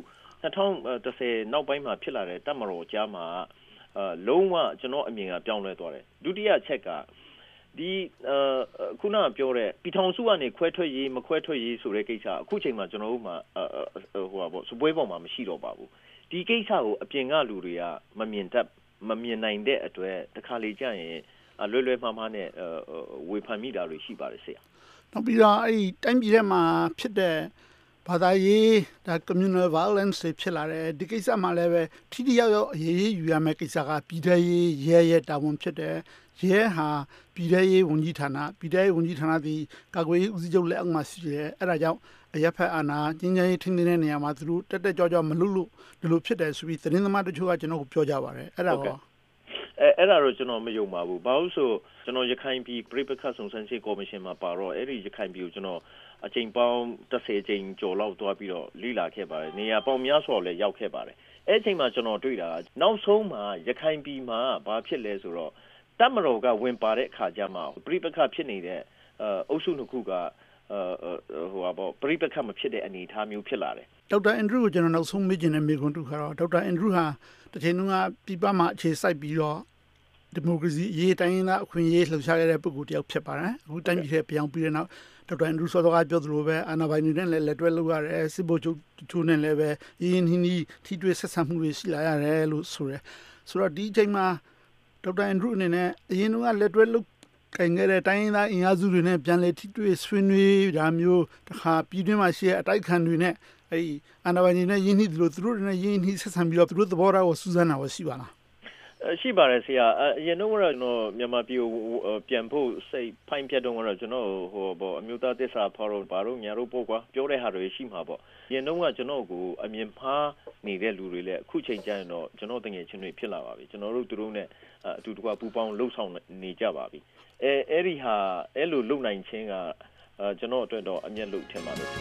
Speaker 5: 2010နောက်ပိုင်းမှာဖြစ်လာတဲ့တပ်မတော်ကြားမှာလုံးဝကျွန်တော်အမြင်ကပြောင်းလဲသွားတယ်ဒုတိယချက်ကဒီခုနကပြောတဲ့ပြည်ထောင်စုကနေခွဲထွက်ရေးမခွဲထွက်ရေးဆိုတဲ့ကိစ္စအခုချိန်မှာကျွန်တော်တို့မှာစပွဲပေါ်မှာမရှိတော့ပါဘူးဒီကိစ္စကိုအပြင်ကလူတွေကမမြင်နိုင်တဲ့အတွက်တခါလေကြာရင်လွယ်လွယ်မှားမှားနဲ့ဝေဖန်မိတာတွေရှိပါတယ်ဆရာ
Speaker 2: နောက်ပြီးတော့အဲ့ဒီတိုင်းပြည်ထဲမှာဖြစ်တဲ့ဘာသာရေးဒါ communal violence ဖြစ်လာတယ်ဒီကိစ္စမှာလည်းပဲထိထိရောက်ရောက်အရေးယူရမယ့်ကိစ္စကပြည်ထရေးရဲတာဝန်ဖြစ်တယ်ရဲဟာပြည်ထရေးဝန်ကြီးဌာနပြည်ထရေးဝန်ကြီးဌာနဒီကာကွယ်ရေးဦးစီးချုပ်လက်အောက်မှာရှိတယ်အဲ့ဒါကြောင့်အရက်ဖက်အာဏာကျင်းကျင်းရေးထိန်းသိမ်းတဲ့နေရာမှာသူတို့တက်ကြောမလုပ်လို့ဒီလိုဖြစ်တယ်ဆိုပြီးသတင်းသမားတချို့ကကျွန်တော်ကိုပြောကြပါတယ်အဲ့ဒါကော
Speaker 5: အဲ့ဒါတော့ကျွန်တော်မယုံပါဘူးဘာလို့ဆိုကျွန်တော်ရခိုင်ပြည်ပြည်ပခတ်စုံစမ်းစစ်ကော်မရှင်မှာပါတော့အဲ့ဒီရခိုင်ပြည်ကိုကျွန်တော်အချိန်ပေါင်း30ချိန်ကျော်လောက်သွားပြီးတော့လေ့လာခဲ့ပါတယ်နေရာပေါင်းများစွာလည်းရောက်ခဲ့ပါတယ်အဲ့အချိန်မှာကျွန်တော်တွေ့တာနောက်ဆုံးမှာရခိုင်ပြည်မှာဘာဖြစ်လဲဆိုတော့တပ်မတော်ကဝင်ပါတဲ့အခါကျမှပြည်ပခတ်ဖြစ်နေတဲ့အုပ်စုတစ်ခုကပြည်ပခတ်မဖြစ်တဲ့အနေအထားမျိုးဖြစ်လာတယ်
Speaker 2: ဒေါက်တာအန်ဒရူးကိုကျွန်တော်နောက်ဆုံးမေးချင်တဲ့မေးခွန်းတစ်ခါတော့ဒေါက်တာအန်ဒရူးဟာတစ်ချိန်တုန်းကပြည်ပမှာအခြေစိုက်ပြီးတော့ဒီမိုကရေစီရေးတိုင်းရင်းသားအခွင့်အရေးလှုပ်ရှားခဲ့တဲ့ပုဂ္ဂိုလ်တယောက်ဖြစ်ပါတယ်အခုတိုင်းပြည်ထဲပြောင်းပြီးတဲ့နောက်ဒေါက်တာအန်ဒရူးစောစောကပြောသလိုပဲအာဏာပိုင်တွေနဲ့လည်းလက်တွဲလုပ်ရတယ်စစ်ဗိုလ်ချုပ်ချိုးနဲ့လည်းပဲရင်းနှီးနှီးထိတွေ့ဆက်ဆံမှုတွေရှိလာရတယ်လို့ဆိုရယ်ဆိုတော့ဒီအချိန်မှာဒေါက်တာအန်ဒရူးအနေနဲ့အရင်ကလက်တွဲလုပ်ကိုင်ခဲ့တဲ့တိုင်းရင်းသားအင်အားစုတွေနဲ့ပြန်လည်ထိတွေ့ဆွေးနွေးတာမျိုးတခါပြည်တွင်းမှာရှိတဲ့အတိုက်ခံတွေနဲ့အဲဒီအာဏာပိုင်တွေနဲ့ရင်းနှီးသလိုသူတို့တွေနဲ့ရင်းနှီးဆက်ဆံပြီးတော့သူတို့သဘောထားကိုစူးစမ်းတာကိုရှိပါလား
Speaker 5: ရှိပါတယ်ဆရာအရင်တော့ကျွန်တော်မြန်မာပြည်ကိုပြန်ဖို့စိတ်ဖိုင်ဖြတ်တော့ကျွန်တော်အမျိုးသားသစ္စာဖော်တော့ဘာလို့ညာတို့ပို့ကွာပြောတဲ့ဟာတွေရှိမှာပေါ့အရင်တော့ကျွန်တော်ကိုအမြင်မှားနေတဲ့လူတွေလည်းအခုချိန်ကျရင်တော့ကျွန်တော်တငယ်ချင်းတွေဖြစ်လာပါပြီကျွန်တော်တို့သူတို့နဲ့အတူတကွပူပေါင်းလှုပ်ဆောင်နေကြပါပြီအဲ့ဒီဟာအဲ့လိုလုပ်နိုင်ခြင်းကကျွန်တော်အတွက်တော့အမျက်လို့ထင်ပါတယ်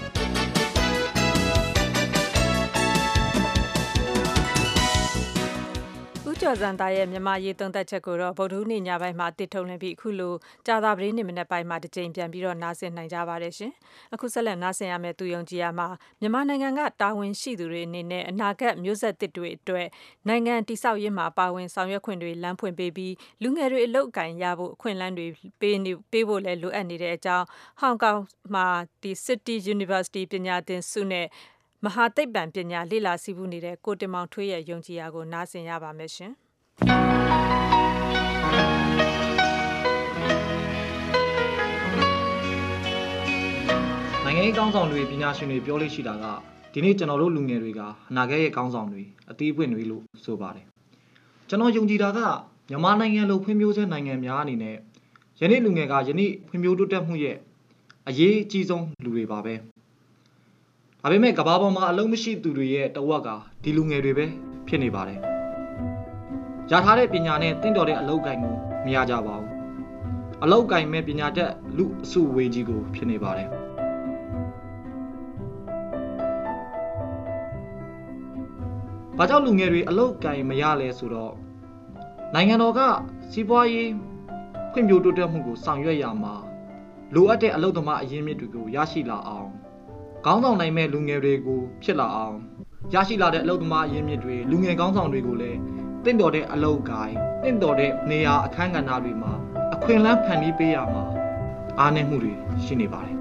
Speaker 1: ကျော်စံသားရဲ့မြန်မာရေးသုံးသက်ချက်ကိုတော့ဗုဒ္ဓဟူးနေ့ညပိုင်းမှာတစ်ထုံလင်းပြီးအခုလိုကြာသပတေးနေ့မနေ့ပိုင်းမှာတစ်ကြိမ်ပြန်ပြီးတော့နားဆင်နိုင်ကြပါတယ်ရှင်။အခုဆက်လက်နားဆင်ရမယ့်သူယုံကြည်ရမှာမြန်မာနိုင်ငံကတာဝန်ရှိသူတွေအနေနဲ့အနာဂတ်မျိုးဆက်သစ်တွေအတွက်နိုင်ငံတည်ဆောက်ရေးမှာပါဝင်ဆောင်ရွက်ခွင့်တွေလမ်းဖွင့်ပေးပြီးလူငယ်တွေအလုပ်အကင်ရဖို့အခွင့်အလမ်းတွေပေးဖို့လည်းလိုအပ်နေတဲ့အကြောင်းဟောင်ကောင်မှာဒီ City University ပညာသင်ဆုနဲ့မဟာသိပ္ပံပညာလေ့လာစီးပူးနေတဲ့ကိုတင်မောင်ထွေးရဲ့ယုံကြည်ရာကိုနားဆင်ရပါမယ်ရှင်
Speaker 6: နိုင်ငံရေးကောင်းဆောင်တွေပညာရှင်တွေပြောလို့ရှိတာကဒီနေ့ကျွန်တော်တို့လူငယ်တွေကအနာဂတ်ရဲ့ကောင်းဆောင်တွေအသီးပွင့်တွေလို့ဆိုပါတယ်ကျွန်တော်ယုံကြည်တာကမြန်မာနိုင်ငံလိုဖွံ့ဖြိုးဆဲနိုင်ငံများအနေနဲ့ယနေ့လူငယ်ကယနေ့ဖွံ့ဖြိုးတိုးတက်မှုရဲ့အရေးအကြီးဆုံးလူတွေပါပဲဒါပေမဲ့ကမ္ဘာပေါ်မှာအလုံးမရှိသူတွေရဲ့တဝက်ကဒီလူငယ်တွေပဲဖြစ်နေပါတယ်ရထားတဲ့ပညာနဲ့တင့်တော်တဲ့အလုပ်ကိုင်ကိုမရကြပါဘူးအလုပ်ကိုင်မဲ့ပညာတတ်လူအစုဝေးကြီးကိုဖြစ်နေပါတယ်ဘာကြောင့်လူငယ်တွေအလုပ်ကိုင်မရလဲဆိုတော့နိုင်ငံတော်ကစီးပွားရေးဖွံ့ဖြိုးတိုးတက်မှုကိုဆောင်ရွက်ရမှာလိုအပ်တဲ့အလုပ်သမားအရင်းမြစ်တွေကိုရရှိလာအောင်ခေါင်းဆောင်နိုင်မဲ့လူငယ်တွေကိုဖြစ်လာအောင်ရရှိလာတဲ့အလုပ်သမားအရင်းမြစ်တွေလူငယ်ခေါင်းဆောင်တွေကိုလည်းတင့်တော်တဲ့အလုပ်ကိုင်တင့်တော်တဲ့နေရာအခန်းကဏ္ဍတွေမှာအခွင့်အလမ်းဖန်တီးပေးရမှာအားနည်းမှုတွေရှိနေပါတယ်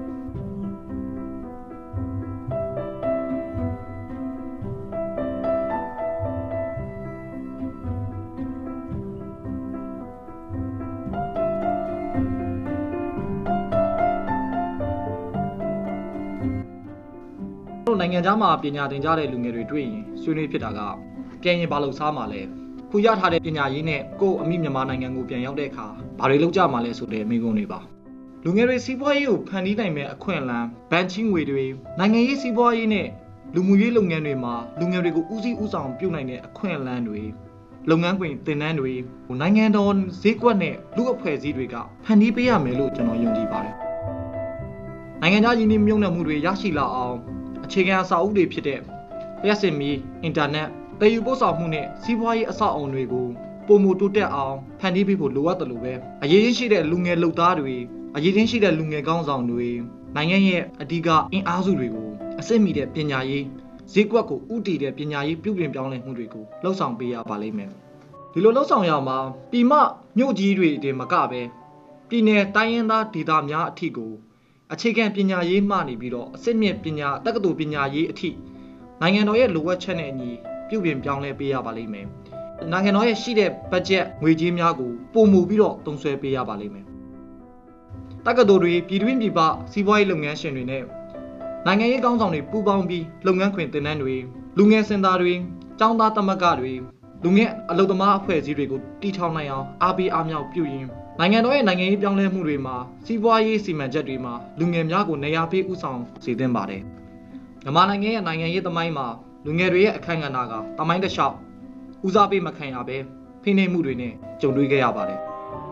Speaker 6: နိုင်ငံခြားမှာပညာသင်ကြတဲ့လူငယ်တွေတွေ့ရင်ဆွေးနွေးဖြစ်တာကပြန်ရင်ဘာလို့စားမှာလဲခုရထားတဲ့ပညာရေးနဲ့ကိုယ့်အမိမြန်မာနိုင်ငံကိုပြန်ရောက်တဲ့အခါဘာတွေလုပ်ကြမှာလဲဆိုတဲ့မိကုံးတွေပါလူငယ်တွေစီးပွားရေးကိုဖန်တီးနိုင်မဲ့အခွင့်အလမ်းဘဏ်ချင်းငွေတွေနိုင်ငံရေးစီးပွားရေးနဲ့လူမှုရေးလုပ်ငန်းတွေမှာလူငယ်တွေကိုဦးစီးဦးဆောင်ပြုနိုင်တဲ့အခွင့်အလမ်းတွေလုပ်ငန်းခွင်သင်တန်းတွေနိုင်ငံတော်ဈေးကွက်နဲ့လူအဖွဲ့အစည်းတွေကဖန်တီးပေးရမယ်လို့ကျွန်တော်ယုံကြည်ပါတယ်နိုင်ငံခြားယင်းနှိမ့်မြုံနှံမှုတွေရရှိလာအောင်အခြေခံအဆောက်အဦတွေဖြစ်တဲ့လျှက်စစ်မီအင်တာနက်တည်ယူပို့ဆောင်မှုနဲ့စီးပွားရေးအဆောက်အအုံတွေကိုပုံမတိုးတက်အောင်ဖန်တီးပေးဖို့လိုအပ်တယ်လို့ပဲအရေးကြီးရှိတဲ့လူငယ်လုပ်သားတွေအရေးကြီးရှိတဲ့လူငယ်ကောင်းဆောင်တွေနိုင်ငံရဲ့အဓိကအင်အားစုတွေကိုအစစ်မီတဲ့ပညာရေးဈေးကွက်ကိုဥတည်တဲ့ပညာရေးပြုပြင်ပြောင်းလဲမှုတွေကိုလှုပ်ဆောင်ပေးရပါလိမ့်မယ်ဒီလိုလှုပ်ဆောင်ရမှာပြည်မမြို့ကြီးတွေတင်မကပဲပြည်내တိုင်းရင်းသားဒေသများအထိကိုအခြေခံပညာရေးမှနေပြီးတော့အစစ်မြင့်ပညာတက္ကသိုလ်ပညာရေးအထိနိုင်ငံတော်ရဲ့လိုအပ်ချက်နဲ့အညီပြုပြင်ပြောင်းလဲပေးရပါလိမ့်မယ်နိုင်ငံတော်ရဲ့ရှိတဲ့ဘတ်ဂျက်ငွေကြေးများကိုပုံမူပြီးတော့သုံးစွဲပေးရပါလိမ့်မယ်တက္ကသိုလ်တွေပြည်တွင်းပြည်ပစီးပွားရေးလုပ်ငန်းရှင်တွေနဲ့နိုင်ငံရေးကောင်းဆောင်တွေပူးပေါင်းပြီးလုပ်ငန်းခွင်သင်တန်းတွေလူငယ်စင်တာတွေကျောင်းသားသမဂ္ဂတွေလူငယ်အလုပ်သမားအဖွဲ့အစည်းတွေကိုတည်ထောင်နိုင်အောင်အားပေးအားမြောက်ပြုရင်းနိုင်ငံတော်ရဲ့နိုင်ငံရေးပြောင်းလဲမှုတွေမှာစီးပွားရေးစီမံချက်တွေမှာလူငယ်များကိုနေရာပေးဥဆောင်စေသင့်ပါတယ်မြန်မာနိုင်ငံရဲ့နိုင်ငံရေးသမိုင်းမှာလူငယ်တွေရဲ့အခမ်းကဏ္ဍကသမိုင်းတစ်လျှောက်ဦးစားပေးမခံရဘဲဖိနှိပ်မှုတွေနဲ့ကြုံတွေ့ခဲ့ရပါတယ်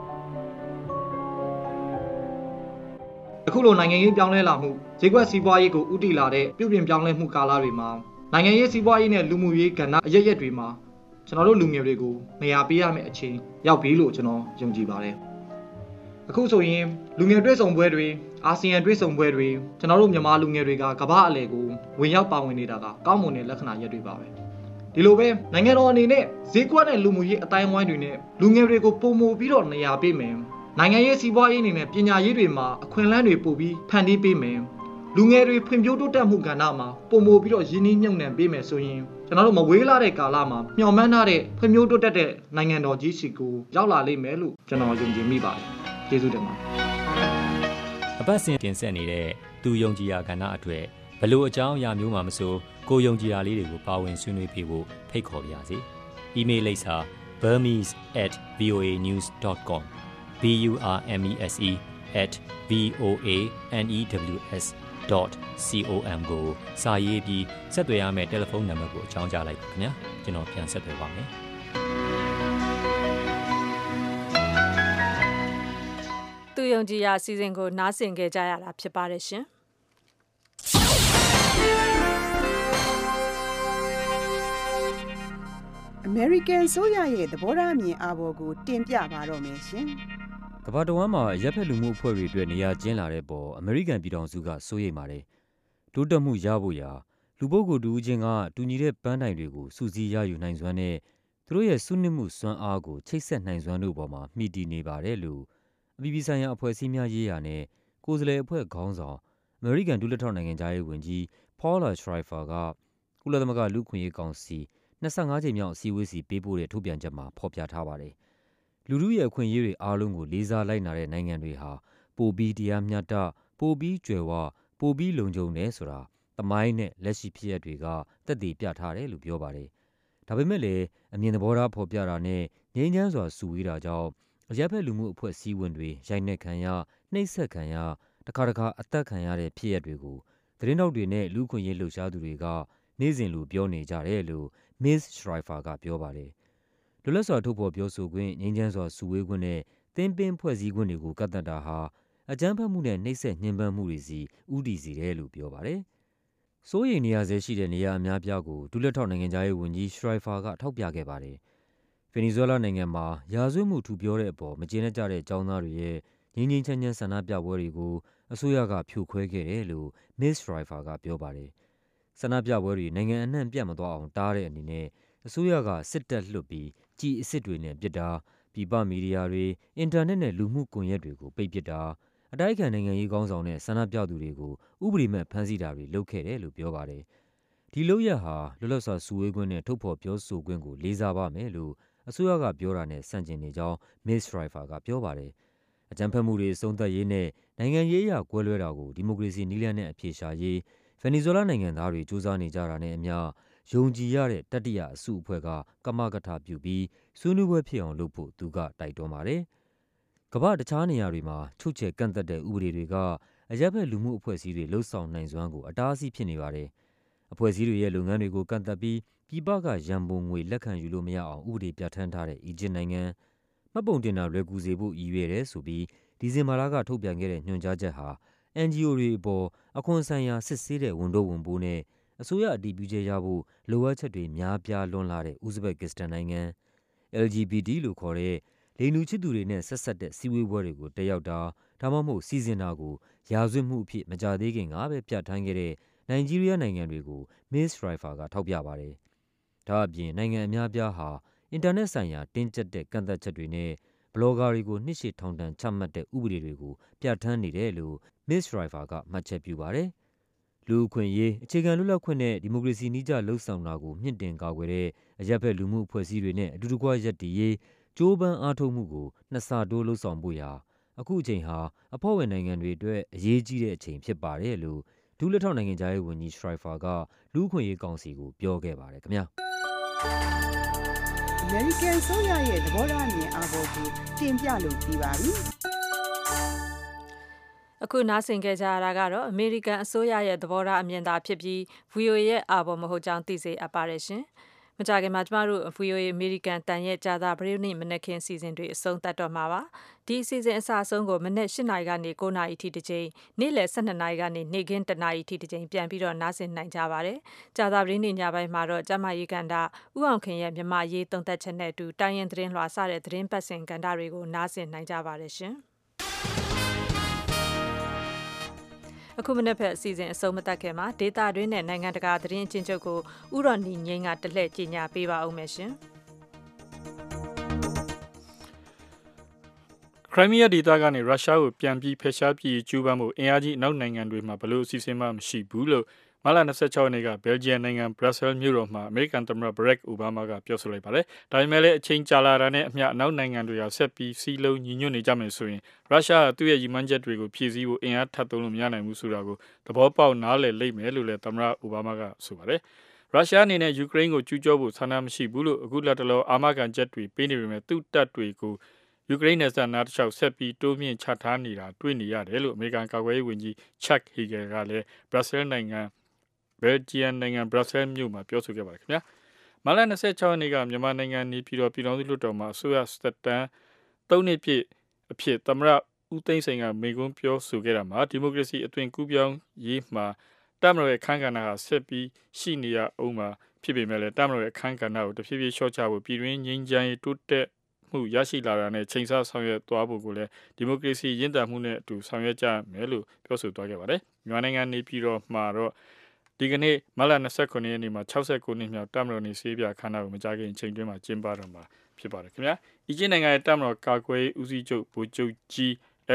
Speaker 6: အခုလိုနိုင်ငံရေးပြောင်းလဲလာမှုဈေးကွက်စီးပွားရေးကိုဥတီလာတဲ့ပြုပြင်ပြောင်းလဲမှုကာလတွေမှာနိုင်ငံရေးစီးပွားရေးနဲ့လူမှုရေးကဏ္ဍအရရက်တွေမှာကျွန်တော်တို့လူငယ်တွေကိုနေရာပေးရမယ့်အချိန်ရောက်ပြီလို့ကျွန်တော်ယုံကြည်ပါတယ်အခုဆိုရင်လူငယ်တွေ့ဆုံပွဲတွေအာဆီယံတွေ့ဆုံပွဲတွေကျွန်တော်တို့မြန်မာလူငယ်တွေကကမ္ဘာအလယ်ကိုဝင်ရောက်ပါဝင်နေတာကကောင်းမွန်တဲ့လက္ခဏာရက်တွေပါပဲဒီလိုပဲနိုင်ငံတော်အနေနဲ့ဈေးကွက်နဲ့လူမှုရေးအတိုင်းအဝိုင်းတွေနဲ့လူငယ်တွေကိုပုံမူပြီးတော့နေရာပေးမယ်နိုင်ငံရေးစီးပွားရေးအနေနဲ့ပညာရေးတွေမှာအခွင့်အလမ်းတွေပို့ပြီးဖန်တီးပေးမယ်လူငယ်တွေဖွံ့ဖြိုးတိုးတက်မှုကဏ္ဍမှာပုံမူပြီးတော့ရင်းနှီးမြှုပ်နှံပေးမယ်ဆိုရင်ကျွန်တော်တို့မဝေးလာတဲ့ကာလမှာမျှော်မှန်းထားတဲ့ဖွံ့ဖြိုးတိုးတက်တဲ့နိုင်ငံတော်ကြီးစီကိုရောက်လာလိမ့်မယ်လို့ကျွန်တော်ယုံကြည်မိပါတယ်ကျေးဇူးတင်ပါတယ်
Speaker 7: အပတ်စဉ်တင်ဆက်နေတဲ့သူယုံကြည်ရာကဏ္ဍအတွက်ဘလို့အကြောင်းအရာမျိုးမှမဆိုကိုယုံကြည်ရာလေးတွေကိုပါဝင်ဆွေးနွေးပေးဖို့ဖိတ်ခေါ်ပါရစေ။ email လိပ်စာ burmese@voanews.com burmese@voanews.com ကိုစာရေးပြီးဆက်သွယ်ရမယ့်တယ်လီဖုန်းနံပါတ်ကိုအကြောင်းကြားလိုက်ပါခင်ဗျာကျွန်တော်ပြန်ဆက်သွယ်ပါမယ်
Speaker 1: သူယုံကြည်ရာအစီအစဉ်ကိုနားဆင်ကြရတာဖြစ်ပါတယ်ရှင်
Speaker 3: American ဆိုရရဲ့သဘောထားအမြင်အာဘော်ကိုတင်ပြပါတော့မယ်ရှင်
Speaker 7: ။ကမ္ဘာတဝန်းမှာရပ်ဖက်လူမှုအဖွဲ့တွေအတွက်နေရာကျင်းလာတဲ့ပေါ်အမေရိကန်ပြည်ထောင်စုကစိုးရိမ်ပါတယ်။တိုးတက်မှုရဖို့ရာလူပုဂ္ဂိုလ်တူဦးချင်းကတူညီတဲ့ပန်းတိုင်တွေကိုစူးစီးရယူနိုင်စွမ်းနဲ့သူတို့ရဲ့စုနှိမ့်မှုစွမ်းအားကိုချိတ်ဆက်နိုင်စွမ်းတို့ပေါ်မှာမှီတည်နေပါတယ်လို့အပြည်ပြည်ဆိုင်ရာအဖွဲ့အစည်းများရေးရာနဲ့ကိုယ်စားလှယ်အဖွဲ့ခေါင်းဆောင်အမေရိကန်ဒုလက်ထောက်နိုင်ငံသားရေးဝန်ကြီး Paula Schriver ကကုလသမဂ္ဂလူ့အခွင့်အရေးကောင်စီ25 ကြိမ်မြောက်အစည်းအဝေးစီပေးပို့တဲ့ထုတ်ပြန်ချက်မှာဖော်ပြထားပါတယ်။လူထုရဲ့အခွင့်အရေးတွေအားလုံးကိုလေးစားလိုက်နာတဲ့နိုင်ငံတွေဟာပိုပြီးတရားမျှတပိုပြီးကြွယ်ဝပိုပြီးလုံခြုံတယ်ဆိုတာသမိုင်းနဲ့လက်ရှိဖြစ်ရပ်တွေကသက်သေပြထားတယ်လို့ပြောပါတယ်။ဒါပေမဲ့လည်းအမြင်သဘောထားဖော်ပြတာနဲ့ငြိမ်းချမ်းစွာစုဝေးတာကြောင့်အရပ်ဖက်လူမှုအဖွဲ့အစည်းဝင်တွေရိုက်နှက်ခံရနှိပ်စက်ခံရတခါအသက်ခံရတဲ့ဖြစ်ရပ်တွေကိုသတင်းတောက်တွေနဲ့လူ့အခွင့်အရေးလှုပ်ရှားသူတွေကနေ့စဉ်လိုပြောနေကြတယ်လို့ Ms. Schriver ကပြောပါတယ်။လွတ်လပ်စွာထုတ်ဖော်ပြောဆိုခွင့်ငြိမ်းချမ်းစွာစုဝေးခွင့်နဲ့သင်းပင်းဖွဲ့စည်းခွင့်တွေကိုကန့်သတ်တာဟာအကြမ်းဖက်မှုနဲ့နှိပ်စက်ညှဉ်းပန်းမှုတွေစီဦးတည်စေတယ်လို့ပြောပါတယ်။စိုးရိမ်နေရဆဲရှိတဲ့နေရာအများပြားကိုဒုလက်ထောက်နိုင်ငံသားရေးဝန်ကြီး Schriver ကထောက်ပြခဲ့ပါတယ်။ဗင်နီဇွဲလားနိုင်ငံမှာရာဇဝတ်မှုထူပြောတဲ့အပေါ်မကျေနပ်ကြတဲ့ကျောင်းသားတွေရဲ့ငြိမ်းချမ်းဆန္ဒပြပွဲတွေကိုအစိုးရကဖြိုခွဲခဲ့တယ်လို့ Ms. Schriver ကပြောပါတယ်။ဆန္ဒပြပွဲတွေနိုင်ငံအနှံ့ပြန့်မသွားအောင်တားတဲ့အနေနဲ့အစိုးရကစစ်တပ်လွှတ်ပြီးကျည်အစစ်တွေနဲ့ပစ်တာပြည်ပမီဒီယာတွေအင်တာနက်နဲ့လူမှုကွန်ရက်တွေကိုပိတ်ပစ်တာအတိုက်အခံနိုင်ငံရေးခေါင်းဆောင်တဲ့ဆန္ဒပြသူတွေကိုဥပဒေမဲ့ဖမ်းဆီးတာတွေလုပ်ခဲ့တယ်လို့ပြောပါတယ်။ဒီလုပ်ရပ်ဟာလွတ်လပ်စွာစုဝေးခွင့်နဲ့ထုတ်ဖော်ပြောဆိုခွင့်ကိုလေးစားပါမယ်လို့အစိုးရကပြောတာနဲ့ဆန့်ကျင်နေကြောင်း Ms. Schriver ကပြောပါတယ်။အကြမ်းဖက်မှုတွေအဆုံးသတ်ရေးနဲ့နိုင်ငံရေးအရကွဲလွဲတာကိုဒီမိုကရေစီနည်းလမ်းနဲ့အဖြေရှာရေးဗင်နီဇွဲလားနိုင်ငံသားတွေစူးစမ်းနေကြတာနဲ့အမျှယုံကြည်ရတဲ့တတိယအစုအဖွဲ့ကကမကထပြုပြီးဆွေးနွေးပွဲဖြစ်အောင်လုပ်ဖို့သူကတိုက်တွန်းပါတယ်။ကမ္ဘာတခြားနေရာတွေမှာချုပ်ချယ်ကန့်သတ်တဲ့ဥပဒေတွေကအရပ်ဘက်လူမှုအဖွဲ့အစည်းတွေလှုပ်ဆောင်နိုင်စွမ်းကိုအတားအဆီးဖြစ်နေပါတယ်။အဖွဲ့အစည်းတွေရဲ့လုပ်ငန်းတွေကိုကန့်သတ်ပြီးပြည်ပကရန်ပုံငွေလက်ခံယူလို့မရအောင်ဥပဒေပြဋ္ဌာန်းထားတဲ့အီဂျစ်နိုင်ငံမှတ်ပုံတင်တာလွယ်ကူစေဖို့ရည်ရွယ်တယ်ဆိုပြီးဒီဇင်ဘာလကထုတ်ပြန်ခဲ့တဲ့ညွှန်ကြားချက်ဟာ NGO တွေအပေါ်အခွန်ဆိုင်ရာစစ်ဆေးတဲ့ဝန်ထုတ်ဝန်ပိုးနဲ့အစိုးရအတည်ပြုချက်ရဖို့လိုအပ်ချက်တွေများပြားလွန်းလာတဲ့ဥဇဘက်ကစ္စတန်နိုင်ငံ LGBT လို့ခေါ်တဲ့လိင်တူချစ်သူတွေနဲ့ဆက်စပ်တဲ့စည်းဝေးပွဲတွေကိုတက်ရောက်တာဒါမှမဟုတ်စီစဉ်တာကိုရာဇဝတ်မှုအဖြစ်မကြာသေးခင်ကပဲပြဋ္ဌာန်းခဲ့တဲ့နိုင်ဂျီးရီးယားနိုင်ငံတွေကို Ms. Shraifa ကထောက်ပြပါတယ်။ဒါအပြင်နိုင်ငံအများအပြားဟာအင်တာနက်ဆိုင်ရာတင်းကျပ်တဲ့ကန့်သတ်ချက်တွေနဲ့ဘလော့ဂါတွေကိုနှစ်ရှည်ထောင်ဒဏ်ချမှတ်တဲ့ဥပဒေတွေကိုပြဋ္ဌာန်းနေတယ်လို့ Ms. Shraifa ကမှတ်ချက်ပြုပါတယ်။လူ့အခွင့်အရေးအခြေခံလွတ်လပ်ခွင့်နဲ့ဒီမိုကရေစီနည်းကျလှုပ်ဆောင်တာကိုမြင့်တင်ကာကွယ်တဲ့အရပ်ဘက်လူမှုအဖွဲ့အစည်းတွေနဲ့အတူတကွရပ်တည်ရေးကြိုးပမ်းအားထုတ်မှုကိုနှစ်ဆတိုးလှုပ်ဆောင်ဖို့ရာအခုအချိန်ဟာအဖွဲ့ဝင်နိုင်ငံတွေအတွက်အရေးကြီးတဲ့အချိန်ဖြစ်ပါတယ်လို့ဒုလက်ထောက်နိုင်ငံခြားရေးဝန်ကြီး Shraifa ကလူ့အခွင့်အရေးကောင်စီကိုပြောခဲ့ပါတယ်ခင်ဗျာ။
Speaker 3: American ဆိုရရဲ့သဘောထားအမြင်အားပေါ်ကိုတင်ပြလို့ပြီးပါပြီ
Speaker 1: အခုနားဆင်ကြကြရတာကတော့အမေရိကန်အစိုးရရဲ့သဘောထားအမြင်သာဖြစ်ပြီး VOA ရဲ့အာဘော်မဟုတ်ကြောင်းသိစေအပ်ပါတယ်ရှင်။မကြခင်မှာကျမတို့ VOA အမေရိကန်တန်ရဲ့ကြာသာပရိနိမနက်ခင်းစီစဉ်တွေအဆုံးသတ်တော့မှာပါ။ဒီအစီအစဉ်အစအဆုံးကိုမနက်၈နာရီကနေ9နာရီအထိတစ်ချိန်နေ့လယ်12နာရီကနေနေ့ခင်း1နာရီအထိတစ်ချိန်ပြန်ပြီးတော့နားဆင်နိုင်ကြပါတယ်။ကြာသာပရိနိညပိုင်းမှာတော့ကျမရေးကန်တာဥအောင်ခင်ရဲ့မြမရေးသုံးသက်ချက်နဲ့အတူတိုင်းရင်သတင်းလွှာစတဲ့သတင်းပတ်စင်ကန်တာတွေကိုနားဆင်နိုင်ကြပါတယ်ရှင်။အခုမနေ့ဖက်အစီအစဉ်အဆုံးမတက်ခင်မှာဒေတာတွင်းနဲ့နိုင်ငံတကာသတင်းအချင်းချုပ်ကိုဥရော်နီငိမ့်ကတလှည့်ကြီးညာပေးပါဦးမယ်ရှင်
Speaker 8: ခရိုင်းမီးယားဒေသကနေရုရှားကိုပြန်ပြီးဖယ်ရှားပြည်ကျူးပန်းမှုအင်အားကြီးနောက်နိုင်ငံတွေမှာဘလို့အစီအစဉ်မှမရှိဘူးလို့မလ26ရက်နေ့ကဘယ်လ်ဂျီယံနိုင်ငံဘရပ်ဆဲလ်မြို့တော်မှာအမေရိကန်သမ္မတဘရက်အိုဘားမားကပြောဆိုလိုက်ပါတယ်။ဒါပေမဲ့လည်းအချိန်ကြာလာတာနဲ့အမျှနောက်နိုင်ငံတွေဟာဆက်ပြီးစီးလုံးညီညွတ်နေကြမယ်ဆိုရင်ရုရှားကသူ့ရဲ့ရည်မှန်းချက်တွေကိုဖြည့်ဆည်းဖို့အင်အားထပ်သုံးလို့မရနိုင်ဘူးဆိုတာကိုသဘောပေါက်နားလည်လိမ့်မယ်လို့လည်းသမ္မတအိုဘားမားကဆိုပါတယ်။ရုရှားအနေနဲ့ယူကရိန်းကိုကျူးကျော်ဖို့ဆန္ဒမရှိဘူးလို့အခုလက်တလောအာမခံချက်တွေပေးနေပေမဲ့သူ့တပ်တွေကိုယူကရိန်းနယ်စပ်နားတစ်လျှောက်ဆက်ပြီးတိုးမြင့်ချထားနေတာတွေ့နေရတယ်လို့အမေရိကန်ကာကွယ်ရေးဝန်ကြီးချက်ဟီဂယ်ကလည်းဘရပ်ဆဲလ်နိုင်ငံဘယ်လ်ဂျီယံနိုင်ငံဘရပ်ဆဲလ်မြို့မှာပြောဆိုခဲ့ပါတယ်ခင်ဗျာ။မလ26ရက်နေ့ကမြန်မာနိုင်ငံနေပြည်တော်ပြည်ထောင်စုလွှတ်တော်မှာအစိုးရစတက်တန်3နှစ်ပြည့်အဖြစ်သမ္မတဦးသိန်းစိန်ကမိန့်ခွန်းပြောဆိုခဲ့တာမှာဒီမိုကရေစီအသွင်ကူးပြောင်းရေးမှာတပ်မတော်ရဲ့အခမ်းကဏ္ဍဟာဆက်ပြီးရှိနေရအောင်မှာဖြစ်ပေမဲ့လည်းတပ်မတော်ရဲ့အခမ်းကဏ္ဍကိုတဖြည်းဖြည်းလျှော့ချဖို့ပြည်တွင်းငြိမ်းချမ်းရေးတိုးတက်မှုရရှိလာတာနဲ့ချိန်ဆဆောင်ရွက်သွားဖို့ကိုလည်းဒီမိုကရေစီရင့်သမှုနဲ့အတူဆောင်ရွက်ကြမယ်လို့ပြောဆိုသွားခဲ့ပါတယ်။မြန်မာနိုင်ငံနေပြည်တော်မှာတော့ဒီကနေ့မလ29ရက်နေ့မှာ69နှစ်မြောက်တပ်မတော်နေစေးပြခန္ဓာကိုမကြခင်ချိန်တွင်းမှာကျင်းပတော့မှာဖြစ်ပါတယ်ခင်ဗျာ။အီဂျစ်နိုင်ငံရဲ့တပ်မတော်ကာကွယ်ဦးစီးချုပ်ဗိုလ်ချုပ်ကြီး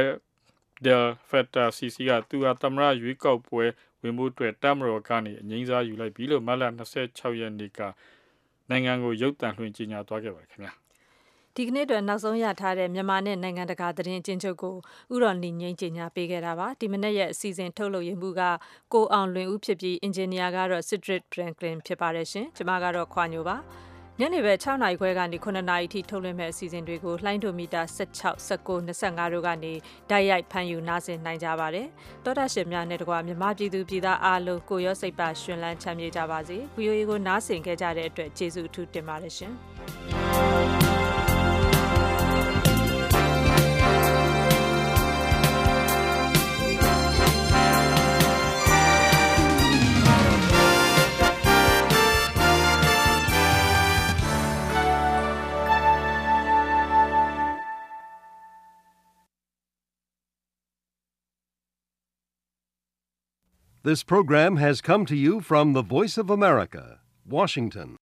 Speaker 8: Del Fattah Sisi ကသူဟာသမ္မတရွေးကောက်ပွဲဝင်ဖို့အတွက်တပ်မတော်ကနေအငြိမ်းစားယူလိုက်ပြီလို့မလ26ရက်နေ့ကနိုင်ငံကိုရုပ်သံလွှင့်ကြေညာသွားခဲ့ပါတယ်ခင်ဗျာ
Speaker 1: ။ဒီကနေ့အတွက်နောက်ဆုံးရထားတဲ့မြန်မာနဲ့နိုင်ငံတကာသတင်းအချင်းချုပ်ကိုဥရော်နီငိမ့်ကြေညာပေးခဲ့တာပါဒီမနေ့ရဲ့အစီအစဉ်ထုတ်လုပ်ရမှုကကိုအောင်လွင်ဦးဖြစ်ပြီးအင်ဂျင်နီယာကတော့ Cedric Franklin ဖြစ်ပါတယ်ရှင်ကျွန်မကတော့ခွာညိုပါညနေပဲ6နာရီခွဲကနေ9နာရီထိထုတ်လွှင့်မဲ့အစီအစဉ်တွေကိုလှိုင်းဒိုမီတာ16 19 25တို့ကနေတိုက်ရိုက်ဖမ်းယူနားဆင်နိုင်ကြပါတယ်တောတာရှင်များနဲ့တကွာမြန်မာပြည်သူပြည်သားအားလုံးကိုရောစိတ်ပါရှင်လန်းချမ်းမြေ့ကြပါစေ VOA ကိုနားဆင်ခဲ့ကြတဲ့အတွက်ကျေးဇူးအထူးတင်ပါတယ်ရှင်
Speaker 9: This program has come to you from the Voice of America, Washington.